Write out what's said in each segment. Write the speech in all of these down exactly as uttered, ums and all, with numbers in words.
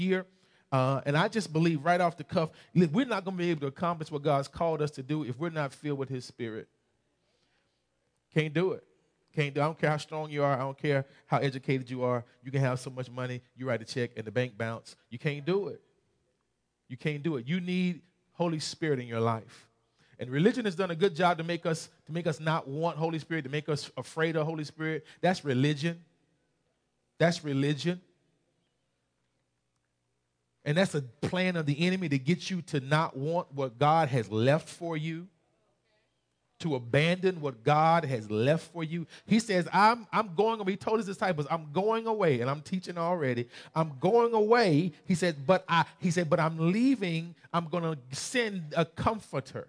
year. Uh, and I just believe right off the cuff, we're not going to be able to accomplish what God's called us to do if we're not filled with his spirit. Can't do it. Can't do it. I don't care how strong you are. I don't care how educated you are. You can have so much money. You write a check and the bank bounce. You can't do it. You can't do it. You need Holy Spirit in your life. And religion has done a good job to make us to make us not want Holy Spirit, to make us afraid of Holy Spirit. That's religion. That's religion. And that's a plan of the enemy to get you to not want what God has left for you, to abandon what God has left for you. He says, I'm, I'm going away. He told his disciples, I'm going away, and I'm teaching already. I'm going away. He said, but I, he said, but I'm leaving. I'm going to send a comforter.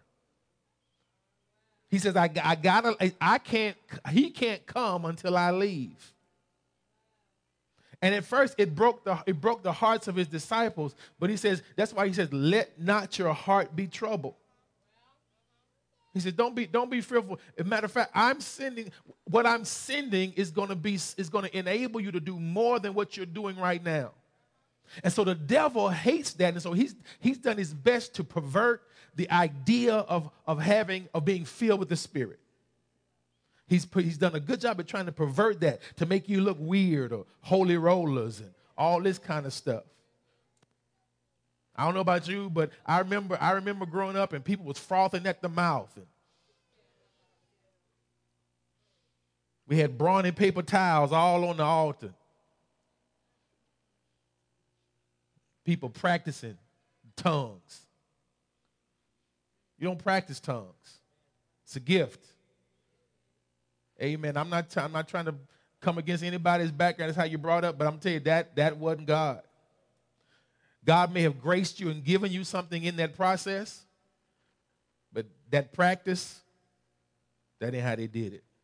He says, I, I gotta, I can't, he can't come until I leave. And at first, it broke the it broke the hearts of his disciples. But he says, that's why he says, let not your heart be troubled. He said, don't be don't be fearful. As a matter of fact, I'm sending what I'm sending is going to be is going to enable you to do more than what you're doing right now. And so the devil hates that, and so he's he's done his best to pervert the idea of of having of being filled with the Spirit. He's, he's done a good job at trying to pervert that, to make you look weird or holy rollers and all this kind of stuff. I don't know about you, but I remember I remember growing up and people was frothing at the mouth. And we had brawny paper towels all on the altar. People practicing tongues. You don't practice tongues. It's a gift. Amen. I'm not, t- I'm not trying to come against anybody's background. That's how you brought up. But I'm telling you, that, that wasn't God. God may have graced you and given you something in that process. But that practice, that ain't how they did it.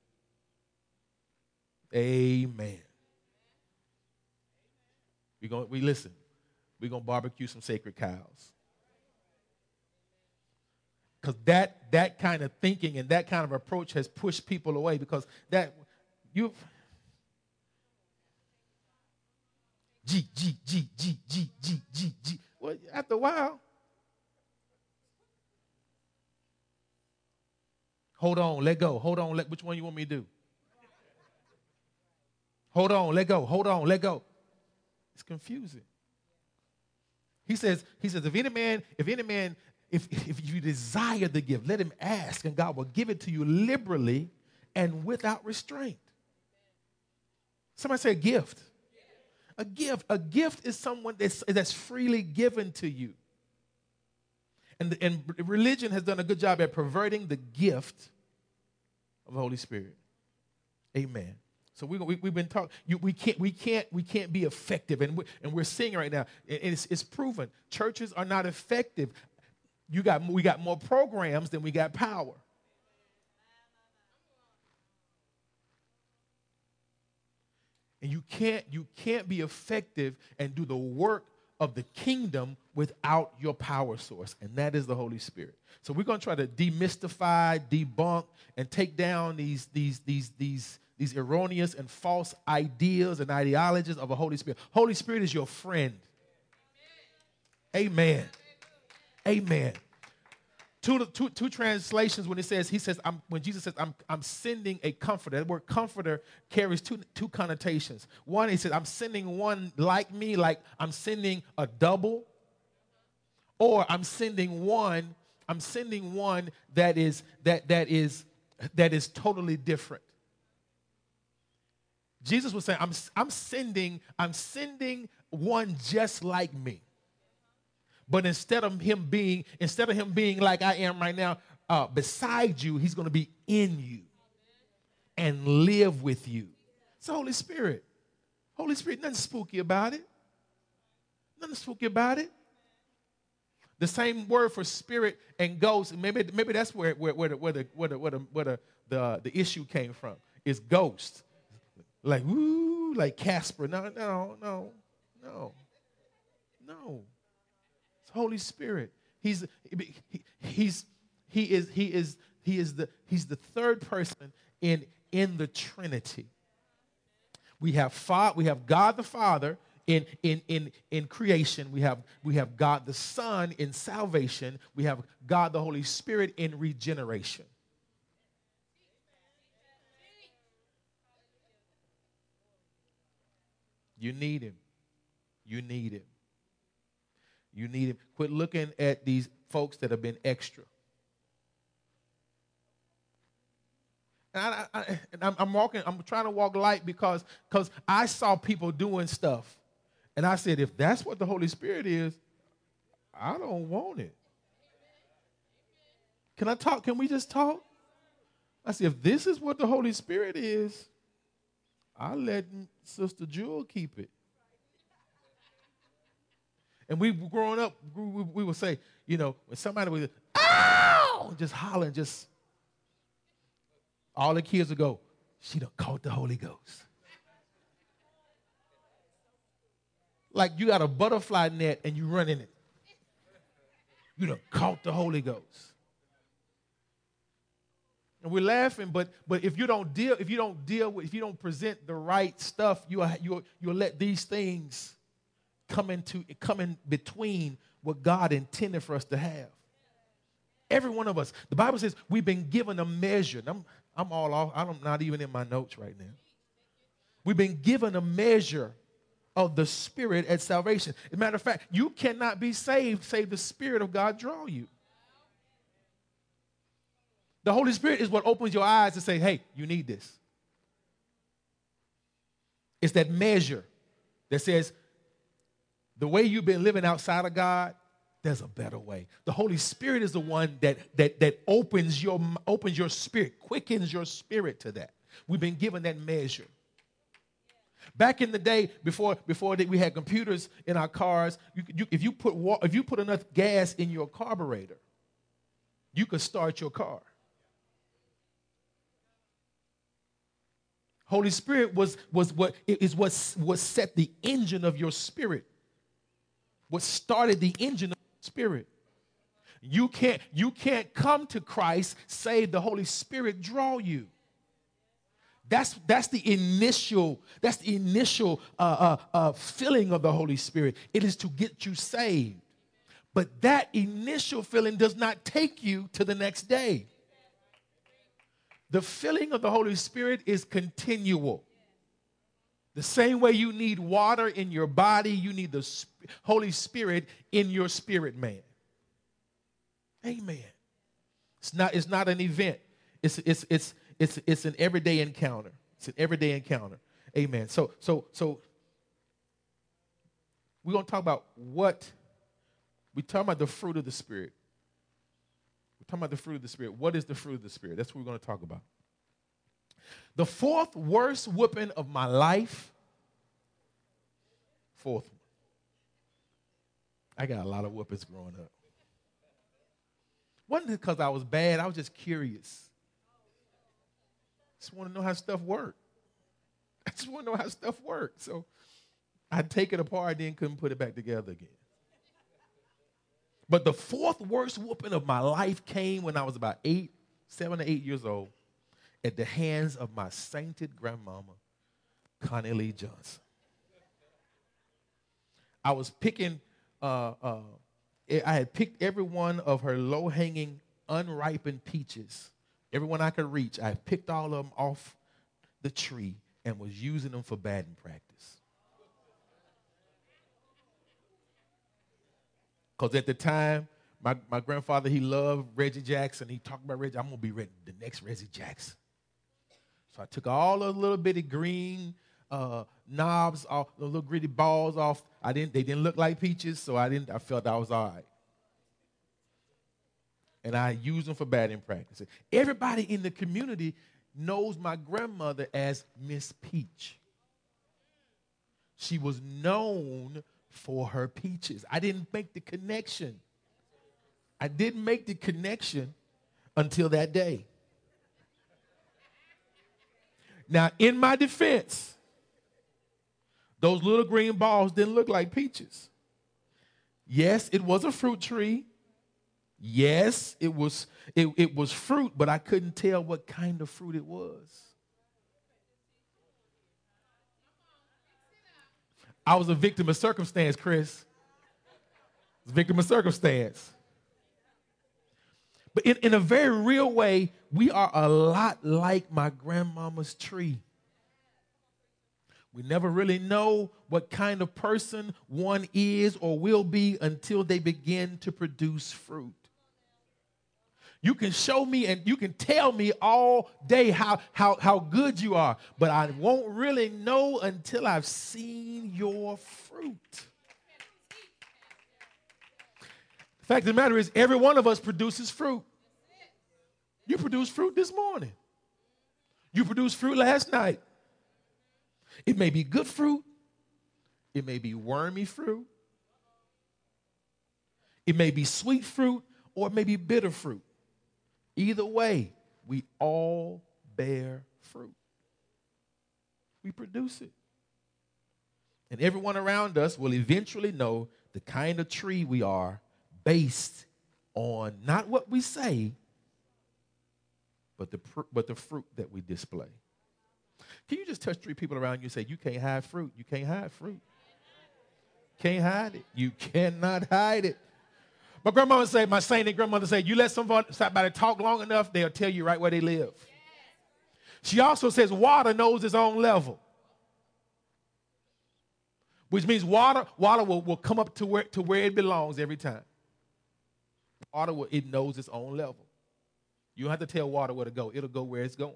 Amen. We're going, we listen. We're going to barbecue some sacred cows. Because that that kind of thinking and that kind of approach has pushed people away, because that you G G G G G G G G. Well, after a while, hold on, let go. Hold on, let which one you want me to do? Hold on, let go. Hold on, let go. It's confusing. He says, he says, if any man, if any man If, if you desire the gift, let him ask, and God will give it to you liberally and without restraint. Somebody say a gift. A gift. A gift is someone that's, that's freely given to you. And, and religion has done a good job at perverting the gift of the Holy Spirit. Amen. So we, we, we've been talking. You, we can't. We can't. We can't be effective, and we, and we're seeing right now. And it's, it's proven. Churches are not effective. You got, we got more programs than we got power. And you can't, you can't be effective and do the work of the kingdom without your power source, and that is the Holy Spirit. So we're going to try to demystify, debunk, and take down these, these, these, these, these erroneous and false ideas and ideologies of a Holy Spirit. Holy Spirit is your friend. Amen. Amen. Two, two, two translations when it says, he says, I'm, when Jesus says, I'm, I'm sending a comforter. That word comforter carries two, two connotations. One, he says, I'm sending one like me, like I'm sending a double. Or I'm sending one, I'm sending one that is, that, that is, that is totally different. Jesus was saying, I'm, I'm sending, I'm sending one just like me. But instead of him being, instead of him being like I am right now, uh, beside you, he's going to be in you and live with you. It's the Holy Spirit. Holy Spirit, nothing spooky about it. Nothing spooky about it. The same word for spirit and ghost. Maybe, maybe that's where, where, where, the, where, the, where, the, where, the, where the, the, the issue came from. Is ghost. Like, woo, like Casper. No, no, no, no, no. Holy Spirit. He's he, he's he is he is he is the he's the third person in in the Trinity. We have fa- we have God the Father in, in, in, in creation. We have, we have God the Son in salvation. We have God the Holy Spirit in regeneration. You need him. You need him. You need him. Quit looking at these folks that have been extra. And I, I, and I'm, I'm walking, I'm trying to walk light because, because I saw people doing stuff. And I said, if that's what the Holy Spirit is, I don't want it. Can I talk? Can we just talk? I said, if this is what the Holy Spirit is, I'll let Sister Jewel keep it. And we growing up, we, we would say, you know, when somebody was, ow, just hollering, just, all the kids would go, she done caught the Holy Ghost. Like you got a butterfly net and you run in it. You done caught the Holy Ghost. And we're laughing, but but if you don't deal, if you don't deal with, if you don't present the right stuff, you will you you'll let these things come into come in between what God intended for us to have. Every one of us. The Bible says we've been given a measure. I'm I'm all off. I'm not even in my notes right now. We've been given a measure of the Spirit at salvation. As a matter of fact, you cannot be saved save the Spirit of God draw you. The Holy Spirit is what opens your eyes to say, hey, you need this. It's that measure that says the way you've been living outside of God, there's a better way. The Holy Spirit is the one that, that, that opens your, opens your spirit, quickens your spirit to that. We've been given that measure. Back in the day, before, before we had computers in our cars, you, you, if, you put, if you put enough gas in your carburetor, you could start your car. Holy Spirit was, was what is what, what set the engine of your spirit. What started the engine of your spirit. You can't, you can't come to Christ, save the Holy Spirit draw you. That's, that's the initial, that's the initial uh, uh, uh, filling of the Holy Spirit. It is to get you saved. But that initial filling does not take you to the next day. The filling of the Holy Spirit is continual. The same way you need water in your body, you need the Holy Spirit in your spirit man. Amen. It's not, it's not an event. It's, it's, it's, it's, it's an everyday encounter. It's an everyday encounter. Amen. So, so, so we're going to talk about what, we're talking about the fruit of the Spirit. Talking about the fruit of the Spirit. What is the fruit of the Spirit? That's what we're going to talk about. The fourth worst whooping of my life. Fourth one. I got a lot of whoopings growing up. Wasn't it because I was bad. I was just curious. Just want to know how stuff worked. I just want to know how stuff worked. So I'd take it apart, then couldn't put it back together again. But the fourth worst whooping of my life came when I was about eight, seven or eight years old at the hands of my sainted grandmama, Connie Lee Johnson. I was picking, uh, uh, I had picked every one of her low-hanging, unripened peaches. Every one I could reach, I picked all of them off the tree and was using them for batting practice. Because at the time, my, my grandfather, he loved Reggie Jackson. He talked about Reggie. I'm going to be Reggie, the next Reggie Jackson. So I took all those little bitty green uh, knobs off, the little gritty balls off. I didn't. They didn't look like peaches, so I didn't. I felt I was all right. And I used them for batting practice. Everybody in the community knows my grandmother as Miss Peach. She was known for her peaches. I didn't make the connection. I didn't make the connection until that day. Now, in my defense, those little green balls didn't look like peaches. Yes, it was a fruit tree. Yes, it was, it, it was fruit, but I couldn't tell what kind of fruit it was. I was a victim of circumstance, Chris. I was a victim of circumstance. But in, in a very real way, we are a lot like my grandmama's tree. We never really know what kind of person one is or will be until they begin to produce fruit. You can show me and you can tell me all day how, how, how good you are, but I won't really know until I've seen your fruit. The fact of the matter is, every one of us produces fruit. You produced fruit this morning. You produced fruit last night. It may be good fruit. It may be wormy fruit. It may be sweet fruit, or it may be bitter fruit. Either way, we all bear fruit. We produce it. And everyone around us will eventually know the kind of tree we are based on not what we say, but the, but the fruit that we display. Can you just touch three people around you and say, you can't hide fruit. You can't hide fruit. Can't hide it. You cannot hide it. My grandmother said, my saint and grandmother said, you let somebody talk long enough, they'll tell you right where they live. She also says water knows its own level, which means water, water will, will come up to where, to where it belongs every time. Water, will, it knows its own level. You don't have to tell water where to go. It'll go where it's going.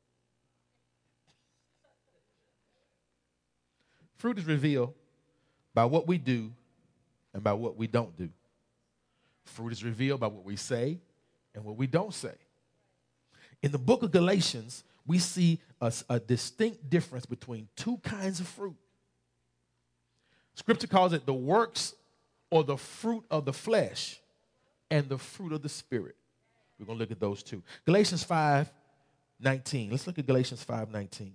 Fruit is revealed by what we do and by what we don't do. Fruit is revealed by what we say and what we don't say. In the book of Galatians, we see a, a distinct difference between two kinds of fruit. Scripture calls it the works or the fruit of the flesh and the fruit of the Spirit. We're going to look at those two. Galatians five nineteen. Let's look at Galatians five nineteen.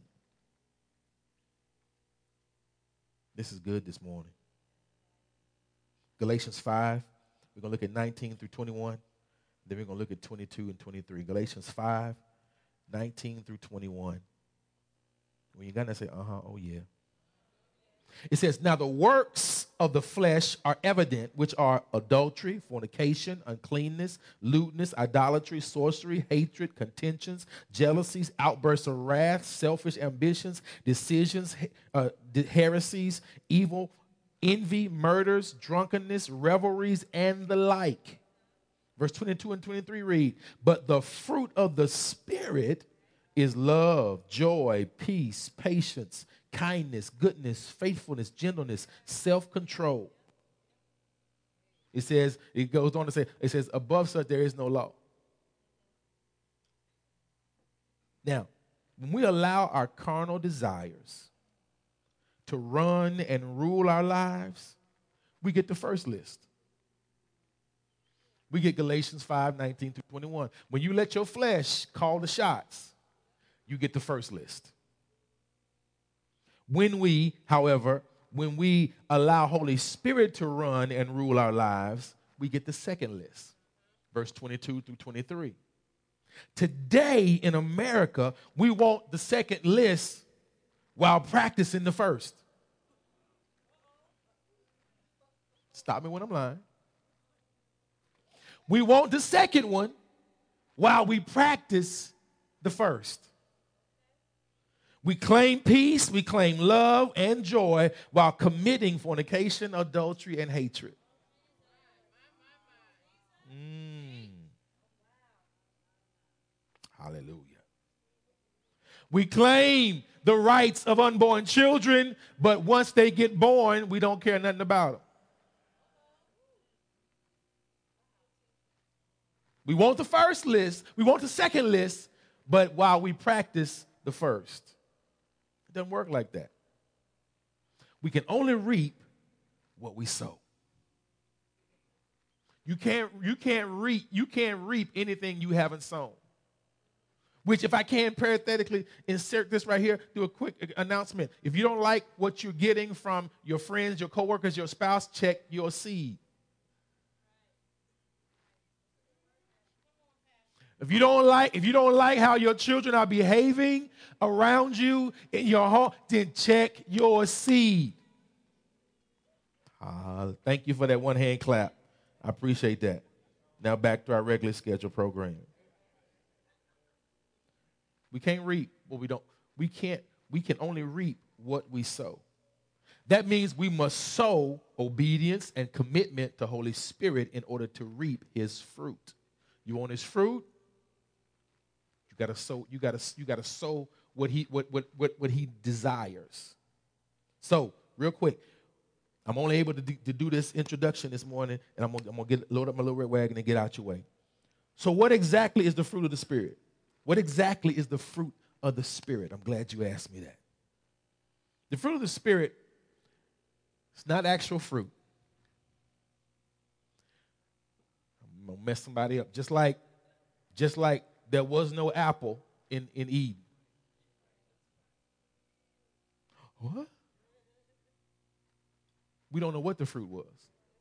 This is good this morning. Galatians five. We're going to look at nineteen through twenty-one. Then we're going to look at twenty-two and twenty-three. Galatians five, nineteen through twenty-one. When you got to say, uh-huh, oh yeah. It says, now the works of the flesh are evident, which are adultery, fornication, uncleanness, lewdness, idolatry, sorcery, hatred, contentions, jealousies, outbursts of wrath, selfish ambitions, decisions, uh, heresies, evil, envy, murders, drunkenness, revelries, and the like. Verse twenty-two and twenty-three read, but the fruit of the Spirit is love, joy, peace, patience, kindness, goodness, faithfulness, gentleness, self-control. It says, it goes on to say, it says, above such there is no law. Now, when we allow our carnal desires to run and rule our lives, we get the first list. We get Galatians five, nineteen through twenty-one. When you let your flesh call the shots, you get the first list. When we, however, when we allow Holy Spirit to run and rule our lives, we get the second list. Verse twenty-two through twenty-three. Today in America, we want the second list while practicing the first. Stop me when I'm lying. We want the second one while we practice the first. We claim peace, we claim love and joy while committing fornication, adultery, and hatred. Mm. Hallelujah. We claim the rights of unborn children, but once they get born, we don't care nothing about them. We want the first list, we want the second list, but while we practice the first. It doesn't work like that. We can only reap what we sow. You can't, you can't reap, you can't reap anything you haven't sown. Which, if I can parenthetically insert this right here, do a quick announcement. If you don't like what you're getting from your friends, your coworkers, your spouse, check your seed. If you don't like, if you don't like how your children are behaving around you in your home, then check your seed. Uh, thank you for that one hand clap. I appreciate that. Now back to our regular scheduled program. We can't reap what we don't. We can't. We can only reap what we sow. That means we must sow obedience and commitment to Holy Spirit in order to reap His fruit. You want His fruit? You gotta sow. You gotta. You gotta sow what He what what what, what He desires. So, real quick, I'm only able to do, to do this introduction this morning, and I'm gonna, I'm gonna get load up my little red wagon and get out your way. So, what exactly is the fruit of the Spirit? What exactly is the fruit of the Spirit? I'm glad you asked me that. The fruit of the Spirit, it's not actual fruit. I'm gonna mess somebody up. Just like, just like there was no apple in, in Eden. What? We don't know what the fruit was.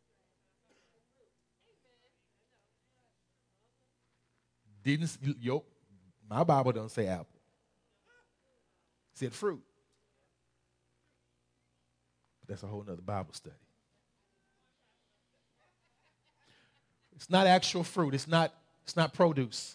Didn't yo, my Bible doesn't say apple. It said fruit. But that's a whole nother Bible study. It's not actual fruit. It's not, it's not produce.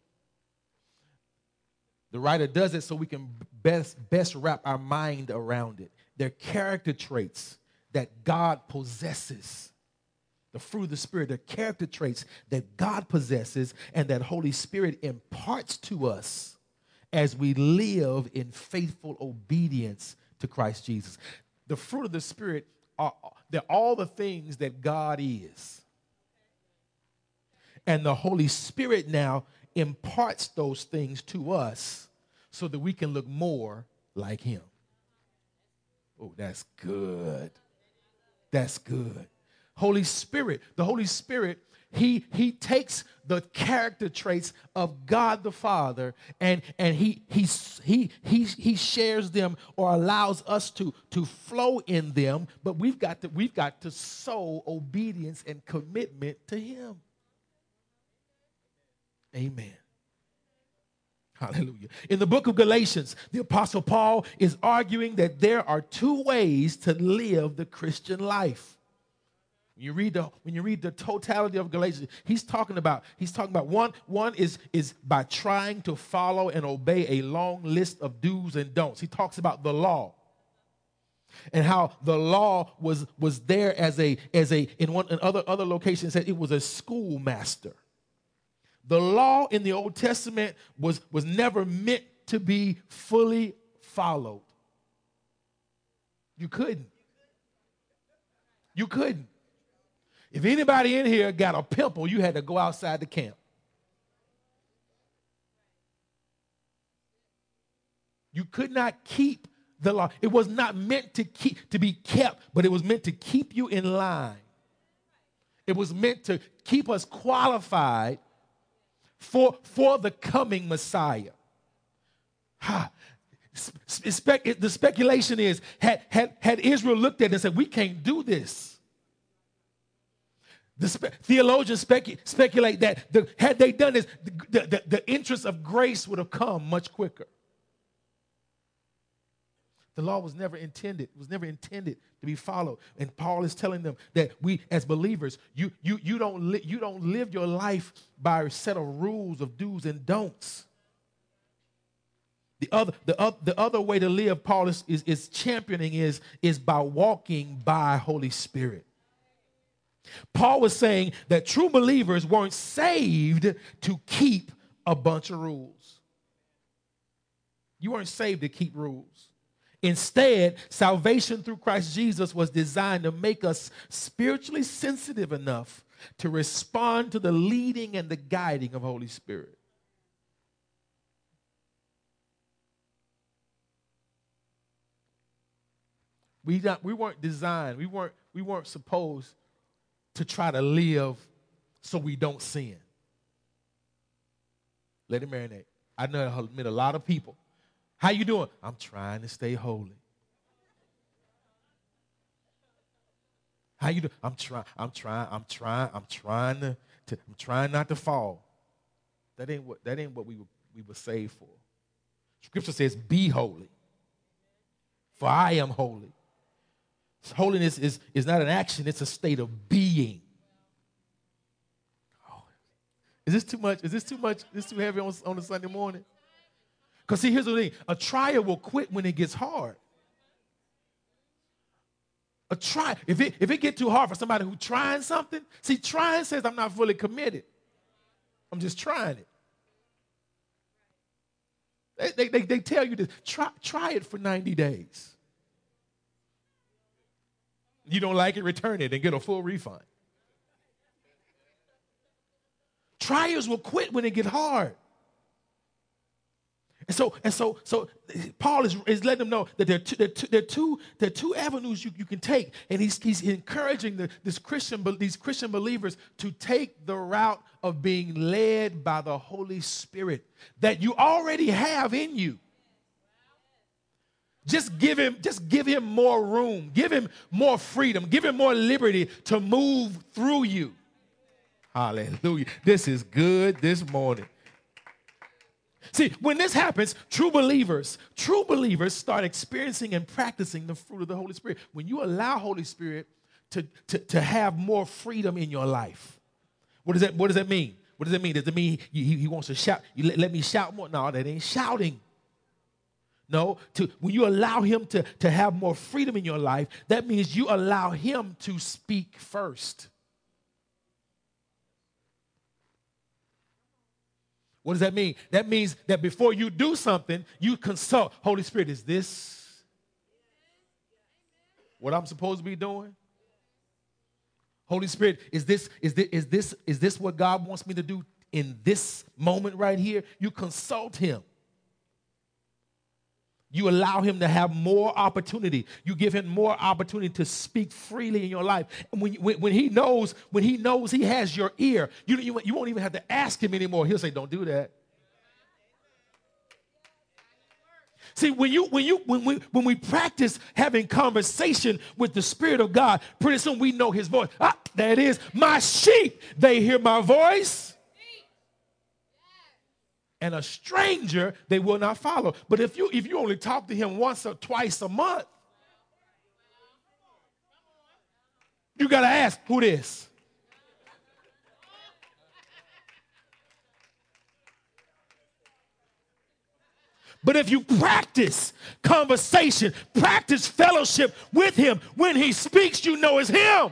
The writer does it so we can best, best wrap our mind around it. They're character traits that God possesses. The fruit of the Spirit, they're character traits that God possesses and that Holy Spirit imparts to us as we live in faithful obedience to Christ Jesus. The fruit of the Spirit are they're all the things that God is. And the Holy Spirit now imparts those things to us so that we can look more like Him. Oh, that's good. That's good. Holy Spirit, the Holy Spirit, he, he takes the character traits of God the Father and, and he, he, he, he, he shares them or allows us to, to flow in them, but we've got to, we've got to sow obedience and commitment to Him. Amen. Hallelujah. In the book of Galatians, the Apostle Paul is arguing that there are two ways to live the Christian life. When you read the, when you read the totality of Galatians, he's talking about, he's talking about one, one is, is by trying to follow and obey a long list of do's and don'ts. He talks about the law and how the law was, was there as a, as a in one in other, other locations, said it was a schoolmaster. The law in the Old Testament was, was never meant to be fully followed. You couldn't. You couldn't. If anybody in here got a pimple, you had to go outside the camp. You could not keep the law. It was not meant to keep to be kept, but it was meant to keep you in line. It was meant to keep us qualified for, for the coming Messiah. Ha. Spe- the speculation is, had, had, had Israel looked at it and said, we can't do this. The spe- theologians specu- speculate that the, had they done this, the, the, the interest of grace would have come much quicker. The law was never intended, was never intended to be followed. And Paul is telling them that we, as believers, you, you, you, don't, li- you don't live your life by a set of rules of do's and don'ts. The other, the, uh, the other way to live, Paul is, is, is championing, is, is by walking by Holy Spirit. Paul was saying that true believers weren't saved to keep a bunch of rules. You weren't saved to keep rules. Instead, salvation through Christ Jesus was designed to make us spiritually sensitive enough to respond to the leading and the guiding of Holy Spirit. We, not, we weren't designed, we weren't, we weren't supposed to try to live so we don't sin. Let it marinate. I know I met a lot of people. How you doing? I'm trying to stay holy. How you doing? I'm trying, I'm trying, I'm trying, I'm trying to, to I'm trying not to fall. That ain't what that ain't what we were we were saved for. Scripture says, be holy, for I am holy. Holiness is, is not an action, it's a state of being. Oh. Is this too much? Is this too much? Is this too heavy on, on a Sunday morning? Because see, here's the thing. A trier will quit when it gets hard. A try, if it if it get too hard for somebody who's trying something, see, trying says I'm not fully committed. I'm just trying it. They, they, they, they tell you this. Try, try it for ninety days. You don't like it, return it and get a full refund. Triers will quit when it get hard. And so, and so, so Paul is, is letting them know that there are two, there are two, there are two, there are two avenues you, you can take. And he's, he's encouraging the, this Christian, these Christian believers to take the route of being led by the Holy Spirit that you already have in you. Just give him, just give him more room. Give him more freedom. Give him more liberty to move through you. Hallelujah. This is good this morning. See, when this happens, true believers, true believers start experiencing and practicing the fruit of the Holy Spirit. When you allow Holy Spirit to, to, to have more freedom in your life. What does that, what does that mean? What does that mean? Does it mean he, he wants to shout? You let, let me shout more? No, that ain't shouting. No, to, when you allow him to, to have more freedom in your life, that means you allow him to speak first. What does that mean? That means that before you do something, you consult. Holy Spirit, is this what I'm supposed to be doing? Holy Spirit, is this, is this, is this, is this what God wants me to do in this moment right here? You consult him. You allow him to have more opportunity. You give him more opportunity to speak freely in your life. And when, when, when he knows, when he knows he has your ear, you, you, you won't even have to ask him anymore. He'll say, don't do that. See, when you when you when we when we practice having conversation with the Spirit of God, pretty soon we know his voice. Ah, there it is. My sheep, they hear my voice. And a stranger they will not follow. But if you if you only talk to him once or twice a month, you got to ask, who this? But if you practice conversation, practice fellowship with him, when he speaks, you know it's him.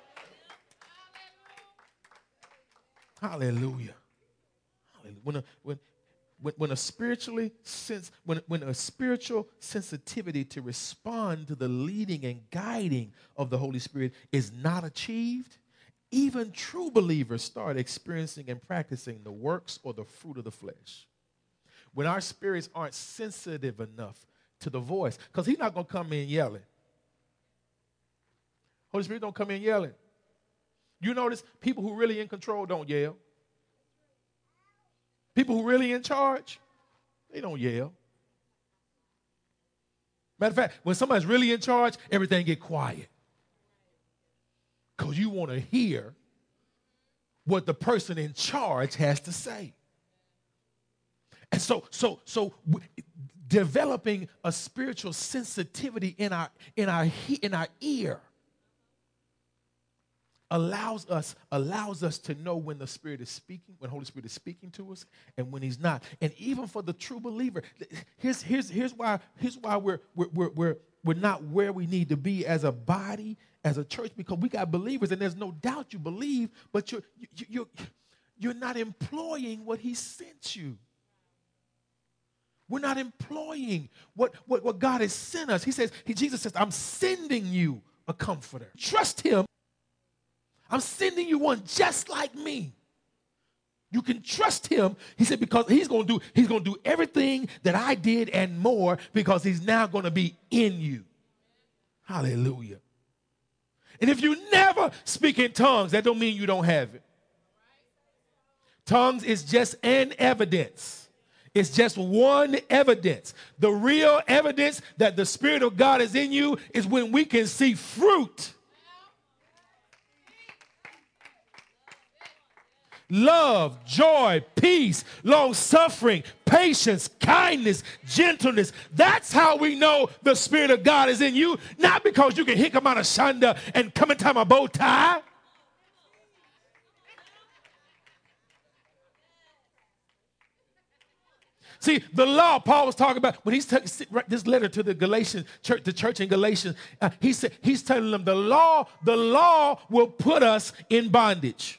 Hallelujah. Hallelujah. When a, when, when, when a spiritually sense, when, when a spiritual sensitivity to respond to the leading and guiding of the Holy Spirit is not achieved, even true believers start experiencing and practicing the works or the fruit of the flesh. When our spirits aren't sensitive enough to the voice, because he's not going to come in yelling. Holy Spirit don't come in yelling. You notice people who really in control don't yell. People who really in charge, they don't yell. Matter of fact, when somebody's really in charge, everything get quiet. Because you want to hear what the person in charge has to say. And so, so, so w- developing a spiritual sensitivity in our in our he- in our ear allows us allows us to know when the Spirit is speaking, when Holy Spirit is speaking to us, and when He's not. And even for the true believer, here's here's here's why here's why we're we're we're we're, we're not where we need to be as a body, as a church, because we got believers, and there's no doubt you believe, but you're you, you're you're not employing what He sent you. We're not employing what, what, what God has sent us. He says, he, Jesus says, I'm sending you a comforter. Trust him. I'm sending you one just like me. You can trust him. He said, because he's going to do, he's going to do everything that I did and more, because he's now going to be in you. Hallelujah. And if you never speak in tongues, that don't mean you don't have it. Tongues is just an evidence. It's just one evidence. The real evidence that the Spirit of God is in you is when we can see fruit. love, joy, peace, long-suffering, patience, kindness, gentleness. That's how we know the Spirit of God is in you, not because you can hick him out of shanda and come and tie my bow tie. See, the law Paul was talking about when he's t- this letter to the Galatians church, the church in Galatians, uh, he said he's telling them the law, the law will put us in bondage.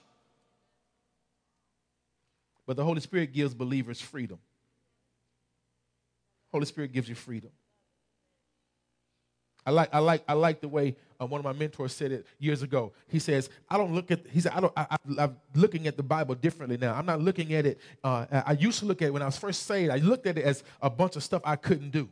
But the Holy Spirit gives believers freedom. Holy Spirit gives you freedom. I like, I like, I like the way uh, one of my mentors said it years ago. He says, "I don't look at." He said, "I don't. I, I, I'm looking at the Bible differently now. I'm not looking at it. Uh, I used to look at it when I was first saved. I looked at it as a bunch of stuff I couldn't do."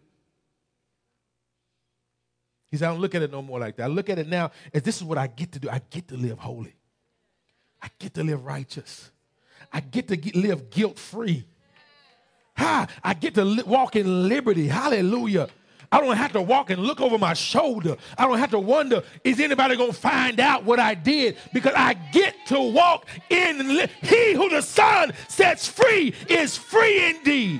He said, "I don't look at it no more like that. I look at it now as this is what I get to do. I get to live holy. I get to live righteous. I get to get, live guilt-free. Ha! I get to li- walk in liberty. Hallelujah." I don't have to walk and look over my shoulder. I don't have to wonder, is anybody going to find out what I did? Because I get to walk in. Li- he who the Son sets free is free indeed.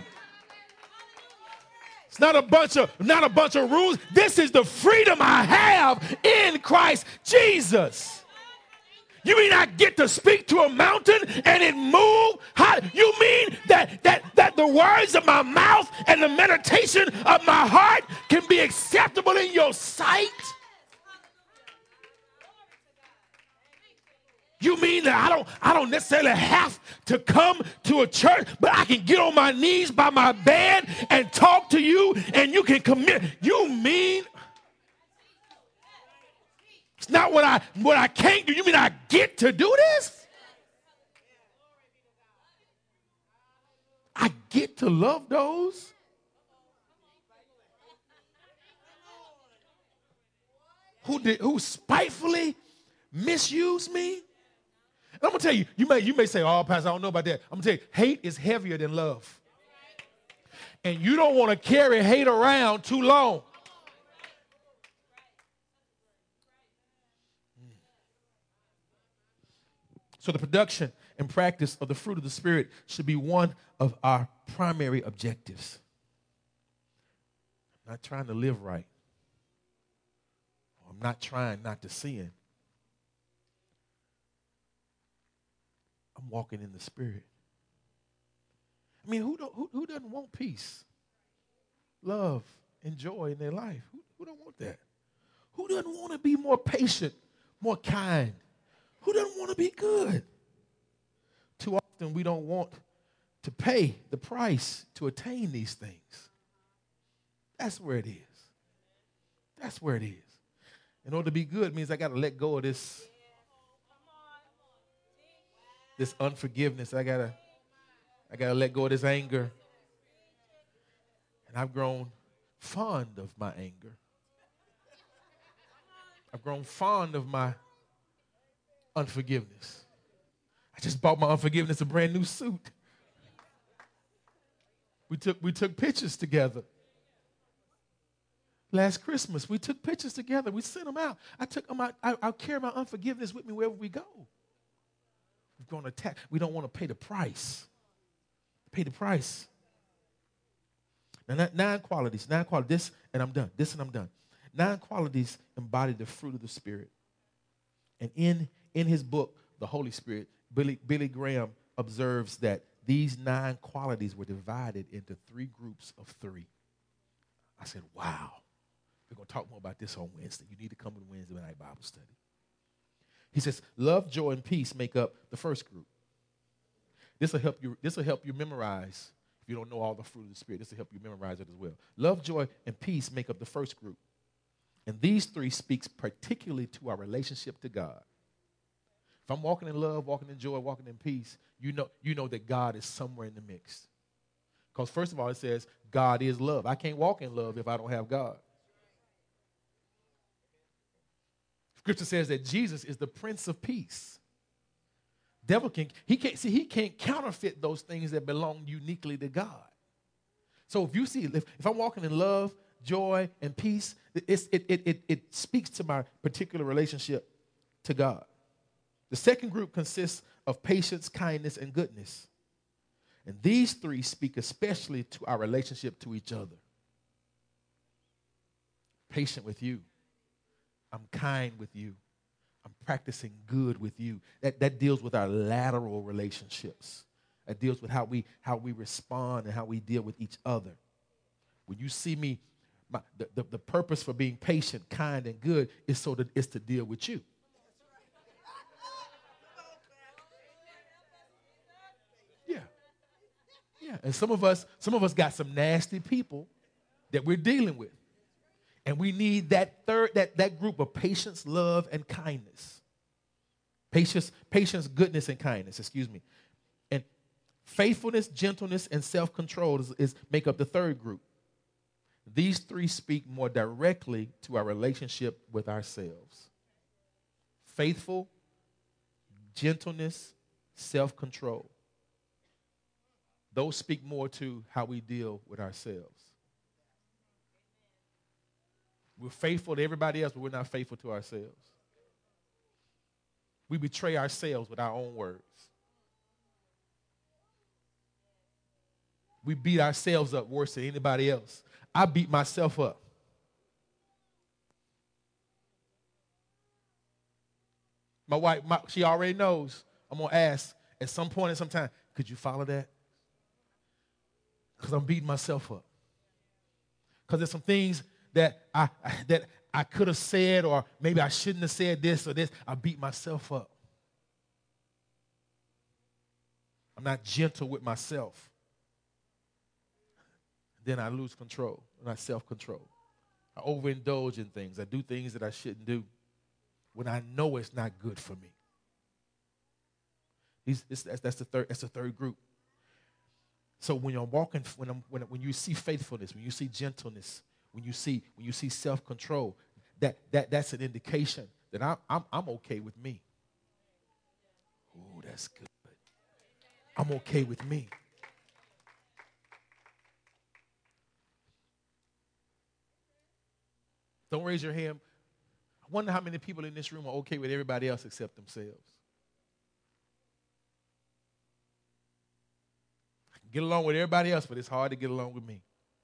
It's not a bunch of, not a bunch of rules. This is the freedom I have in Christ Jesus. You mean I get to speak to a mountain and it move? How, you mean that, that, that the words of my mouth and the meditation of my heart can be acceptable in your sight? You mean that I don't, I don't necessarily have to come to a church, but I can get on my knees by my bed and talk to you and you can commit? You mean... It's not what I what I can't do. You mean I get to do this? I get to love those who did who spitefully misuse me. And I'm gonna tell you, you may you may say, "Oh, Pastor, I don't know about that." I'm gonna tell you, hate is heavier than love, and you don't want to carry hate around too long. So the production and practice of the fruit of the Spirit should be one of our primary objectives. I'm not trying to live right. I'm not trying not to sin. I'm walking in the Spirit. I mean, who, don't, who, who doesn't want peace, love, and joy in their life? Who, who don't want that? Who doesn't want to be more patient, more kind? Who doesn't want to be good? Too often we don't want to pay the price to attain these things. That's where it is. That's where it is. In order to be good means I got to let go of this, this unforgiveness. I gotta, I gotta let go of this anger. And I've grown fond of my anger. I've grown fond of my unforgiveness. I just bought my unforgiveness a brand new suit. We took we took pictures together. Last Christmas, we took pictures together. We sent them out. I took them out. I, I'll carry my unforgiveness with me wherever we go. We're going to attack. We don't want to pay the price. Pay the price. Now, nine qualities. Nine qualities. This, and I'm done. This, and I'm done. Nine qualities embody the fruit of the Spirit. And in, in his book, The Holy Spirit, Billy, Billy Graham observes that these nine qualities were divided into three groups of three. I said, wow. We're going to talk more about this on Wednesday. You need to come to Wednesday night Bible study. He says, love, joy, and peace make up the first group. This will help you, this will help you memorize. If you don't know all the fruit of the Spirit, this will help you memorize it as well. Love, joy, and peace make up the first group. And these three speaks particularly to our relationship to God. If I'm walking in love, walking in joy, walking in peace, you know, you know that God is somewhere in the mix. Because first of all, it says God is love. I can't walk in love if I don't have God. Scripture says that Jesus is the Prince of Peace. Devil can he can't see he can't counterfeit those things that belong uniquely to God. So if you see if, if I'm walking in love, joy, and peace, it's, it, it, it, it speaks to my particular relationship to God. The second group consists of patience, kindness, and goodness. And these three speak especially to our relationship to each other. Patient with you. I'm kind with you. I'm practicing good with you. That, that deals with our lateral relationships. That deals with how we, how we respond and how we deal with each other. When you see me, my, the, the, the purpose for being patient, kind, and good is so that it's to deal with you. Yeah. Yeah. And some of us, some of us got some nasty people that we're dealing with. And we need that third, that, that group of patience, love, and kindness. Patience, patience, goodness, and kindness, excuse me. And faithfulness, gentleness, and self-control is, is make up the third group. These three speak more directly to our relationship with ourselves. Faithful, gentleness, self-control. Those speak more to how we deal with ourselves. We're faithful to everybody else, but we're not faithful to ourselves. We betray ourselves with our own words. We beat ourselves up worse than anybody else. I beat myself up. My wife, my, she already knows. I'm going to ask at some point in some time, could you follow that? Because I'm beating myself up. Because there's some things that I, I that I could have said, or maybe I shouldn't have said this or this. I beat myself up. I'm not gentle with myself. Then I lose control, not self-control. I overindulge in things. I do things that I shouldn't do when I know it's not good for me. These, this, that's, that's the third. That's the third group. So when you're walking, when, I'm, when when you see faithfulness, when you see gentleness, when you see when you see self-control, that that that's an indication that I'm I'm I'm okay with me. Oh, that's good. I'm okay with me. Don't raise your hand. I wonder how many people in this room are okay with everybody else except themselves. I can get along with everybody else, but it's hard to get along with me.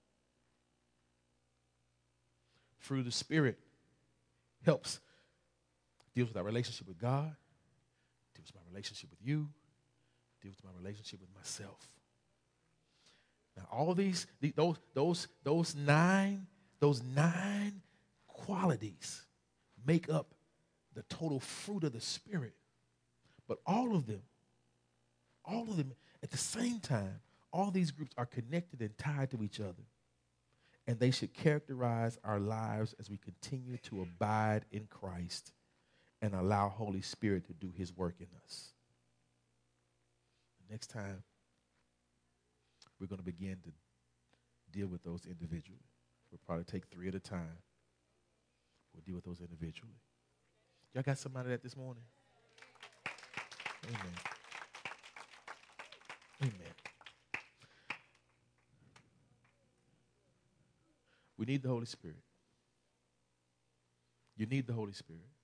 Through the Spirit helps, deals with our relationship with God, deals with my relationship with you, deals with my relationship with myself. Now, all these, those, those, those nine, those nine qualities make up the total fruit of the Spirit. But all of them, all of them at the same time, all these groups are connected and tied to each other. And they should characterize our lives as we continue to abide in Christ and allow Holy Spirit to do his work in us. Next time, we're going to begin to deal with those individually. We'll probably take three at a time. We'll deal with those individually. Y'all got somebody that this morning? Amen. Amen. We need the Holy Spirit. You need the Holy Spirit.